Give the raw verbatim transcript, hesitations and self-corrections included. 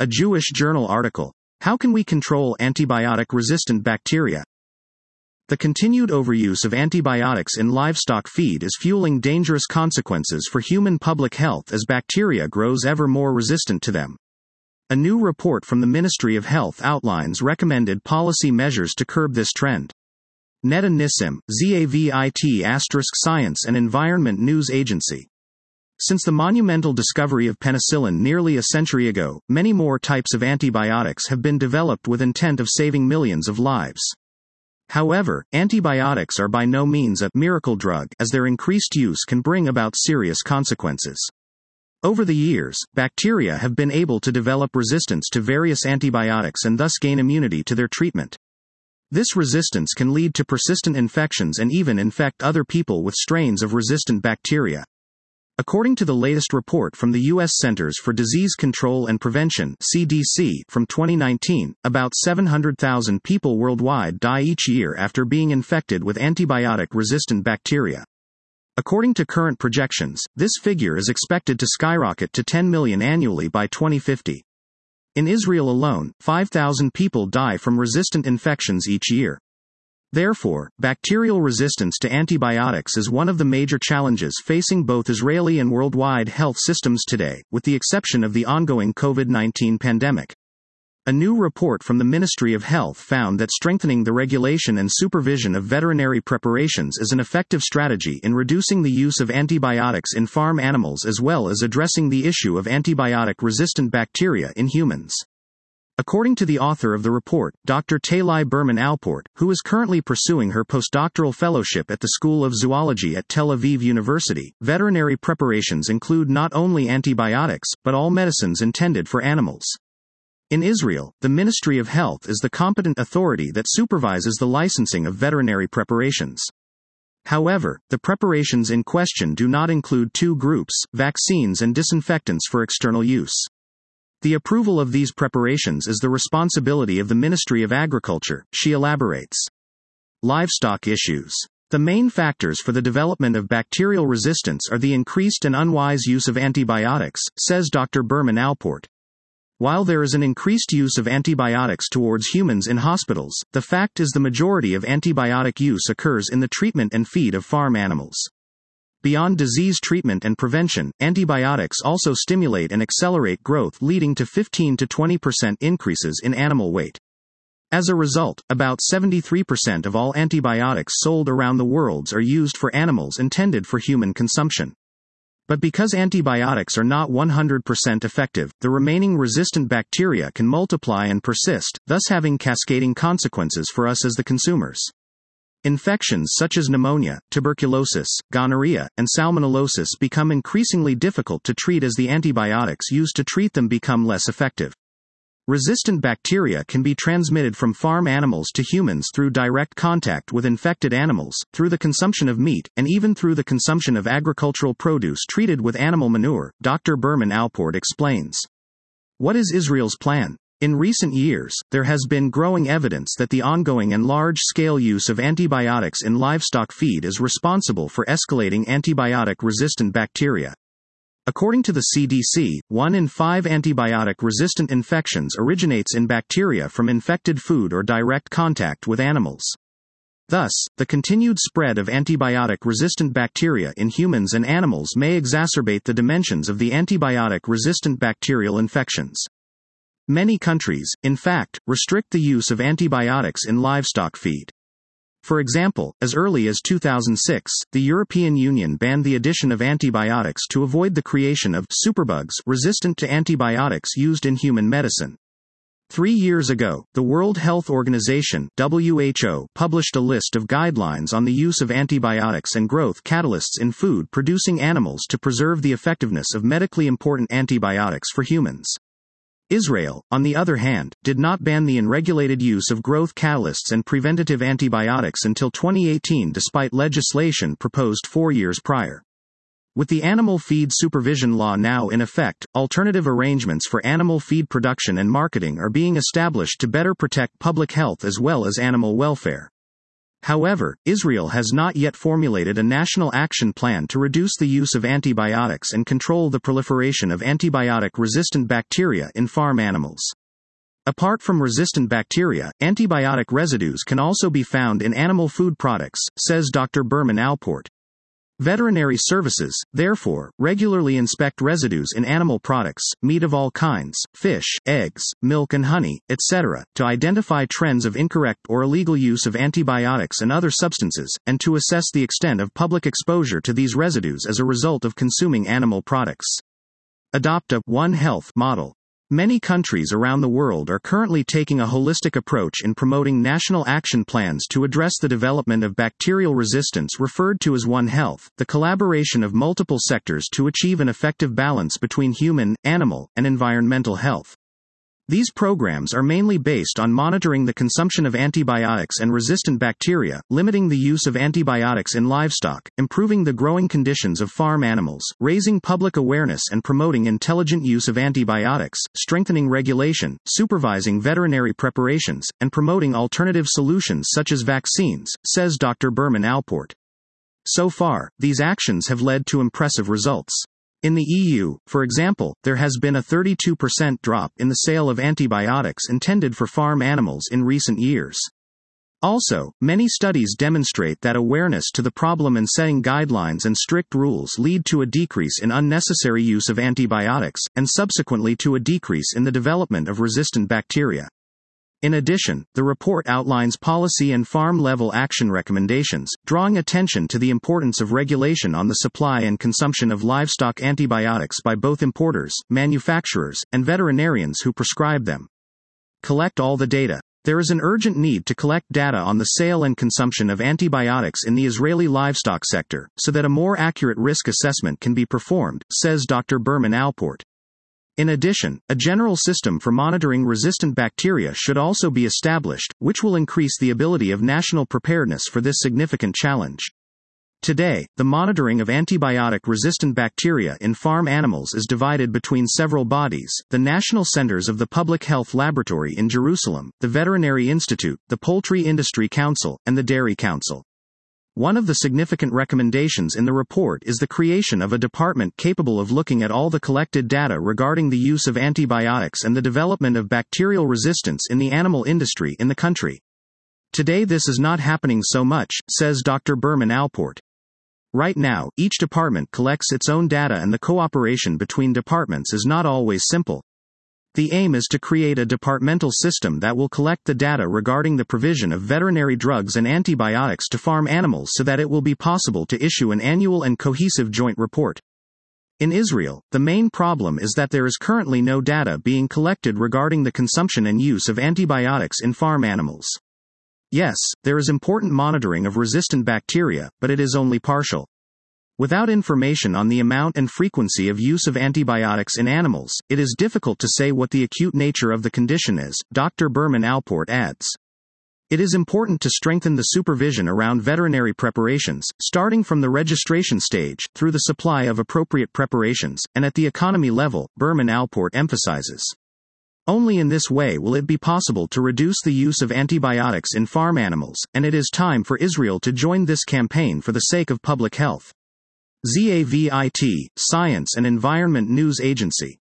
A Jewish Journal article. How can we control antibiotic-resistant bacteria? The continued overuse of antibiotics in livestock feed is fueling dangerous consequences for human public health as bacteria grows ever more resistant to them. A new report from the Ministry of Health outlines recommended policy measures to curb this trend. Neda Nissim, Zavit asterisk Science and Environment News Agency. Since the monumental discovery of penicillin nearly a century ago, many more types of antibiotics have been developed with intent of saving millions of lives. However, antibiotics are by no means a miracle drug, as their increased use can bring about serious consequences. Over the years, bacteria have been able to develop resistance to various antibiotics and thus gain immunity to their treatment. This resistance can lead to persistent infections and even infect other people with strains of resistant bacteria. According to the latest report from the U S Centers for Disease Control and Prevention (C D C) from twenty nineteen, about seven hundred thousand people worldwide die each year after being infected with antibiotic-resistant bacteria. According to current projections, this figure is expected to skyrocket to ten million annually by twenty fifty. In Israel alone, five thousand people die from resistant infections each year. Therefore, bacterial resistance to antibiotics is one of the major challenges facing both Israeli and worldwide health systems today, with the exception of the ongoing COVID nineteen pandemic. A new report from the Ministry of Health found that strengthening the regulation and supervision of veterinary preparations is an effective strategy in reducing the use of antibiotics in farm animals as well as addressing the issue of antibiotic-resistant bacteria in humans. According to the author of the report, Doctor Talai Berman Alport, who is currently pursuing her postdoctoral fellowship at the School of Zoology at Tel Aviv University, veterinary preparations include not only antibiotics, but all medicines intended for animals. In Israel, the Ministry of Health is the competent authority that supervises the licensing of veterinary preparations. However, the preparations in question do not include two groups, vaccines and disinfectants for external use. The approval of these preparations is the responsibility of the Ministry of Agriculture, she elaborates. Livestock issues. The main factors for the development of bacterial resistance are the increased and unwise use of antibiotics, says Doctor Berman Alport. While there is an increased use of antibiotics towards humans in hospitals, the fact is the majority of antibiotic use occurs in the treatment and feed of farm animals. Beyond disease treatment and prevention, antibiotics also stimulate and accelerate growth, leading to fifteen to twenty percent increases in animal weight. As a result, about seventy-three percent of all antibiotics sold around the world are used for animals intended for human consumption. But because antibiotics are not one hundred percent effective, the remaining resistant bacteria can multiply and persist, thus having cascading consequences for us as the consumers. Infections such as pneumonia, tuberculosis, gonorrhea, and salmonellosis become increasingly difficult to treat as the antibiotics used to treat them become less effective. Resistant bacteria can be transmitted from farm animals to humans through direct contact with infected animals, through the consumption of meat, and even through the consumption of agricultural produce treated with animal manure, Doctor Berman Alport explains. What is Israel's plan? In recent years, there has been growing evidence that the ongoing and large-scale use of antibiotics in livestock feed is responsible for escalating antibiotic-resistant bacteria. According to the C D C, one in five antibiotic-resistant infections originates in bacteria from infected food or direct contact with animals. Thus, the continued spread of antibiotic-resistant bacteria in humans and animals may exacerbate the dimensions of the antibiotic-resistant bacterial infections. Many countries, in fact, restrict the use of antibiotics in livestock feed. For example, as early as two thousand six, the European Union banned the addition of antibiotics to avoid the creation of superbugs resistant to antibiotics used in human medicine. Three years ago, the World Health Organization (W H O) published a list of guidelines on the use of antibiotics and growth catalysts in food-producing animals to preserve the effectiveness of medically important antibiotics for humans. Israel, on the other hand, did not ban the unregulated use of growth catalysts and preventative antibiotics until twenty eighteen despite legislation proposed four years prior. With the Animal Feed Supervision Law now in effect, alternative arrangements for animal feed production and marketing are being established to better protect public health as well as animal welfare. However, Israel has not yet formulated a national action plan to reduce the use of antibiotics and control the proliferation of antibiotic-resistant bacteria in farm animals. Apart from resistant bacteria, antibiotic residues can also be found in animal food products, says Doctor Berman Alport. Veterinary services, therefore, regularly inspect residues in animal products, meat of all kinds, fish, eggs, milk and honey, et cetera, to identify trends of incorrect or illegal use of antibiotics and other substances, and to assess the extent of public exposure to these residues as a result of consuming animal products. Adopt a One Health model. Many countries around the world are currently taking a holistic approach in promoting national action plans to address the development of bacterial resistance referred to as One Health, the collaboration of multiple sectors to achieve an effective balance between human, animal, and environmental health. These programs are mainly based on monitoring the consumption of antibiotics and resistant bacteria, limiting the use of antibiotics in livestock, improving the growing conditions of farm animals, raising public awareness and promoting intelligent use of antibiotics, strengthening regulation, supervising veterinary preparations, and promoting alternative solutions such as vaccines, says Doctor Berman Alport. So far, these actions have led to impressive results. In the E U, for example, there has been a thirty-two percent drop in the sale of antibiotics intended for farm animals in recent years. Also, many studies demonstrate that awareness to the problem and setting guidelines and strict rules lead to a decrease in unnecessary use of antibiotics, and subsequently to a decrease in the development of resistant bacteria. In addition, the report outlines policy and farm-level action recommendations, drawing attention to the importance of regulation on the supply and consumption of livestock antibiotics by both importers, manufacturers, and veterinarians who prescribe them. Collect all the data. There is an urgent need to collect data on the sale and consumption of antibiotics in the Israeli livestock sector, so that a more accurate risk assessment can be performed, says Doctor Berman Alport. In addition, a general system for monitoring resistant bacteria should also be established, which will increase the ability of national preparedness for this significant challenge. Today, the monitoring of antibiotic-resistant bacteria in farm animals is divided between several bodies: the National Centers of the Public Health Laboratory in Jerusalem, the Veterinary Institute, the Poultry Industry Council, and the Dairy Council. One of the significant recommendations in the report is the creation of a department capable of looking at all the collected data regarding the use of antibiotics and the development of bacterial resistance in the animal industry in the country. Today this is not happening so much, says Doctor Berman Alport. Right now, each department collects its own data and the cooperation between departments is not always simple. The aim is to create a departmental system that will collect the data regarding the provision of veterinary drugs and antibiotics to farm animals so that it will be possible to issue an annual and cohesive joint report. In Israel, the main problem is that there is currently no data being collected regarding the consumption and use of antibiotics in farm animals. Yes, there is important monitoring of resistant bacteria, but it is only partial. Without information on the amount and frequency of use of antibiotics in animals, it is difficult to say what the acute nature of the condition is, Doctor Berman Alport adds. It is important to strengthen the supervision around veterinary preparations, starting from the registration stage, through the supply of appropriate preparations, and at the economy level, Berman Alport emphasizes. Only in this way will it be possible to reduce the use of antibiotics in farm animals, and it is time for Israel to join this campaign for the sake of public health. Z A V I T, Science and Environment News Agency.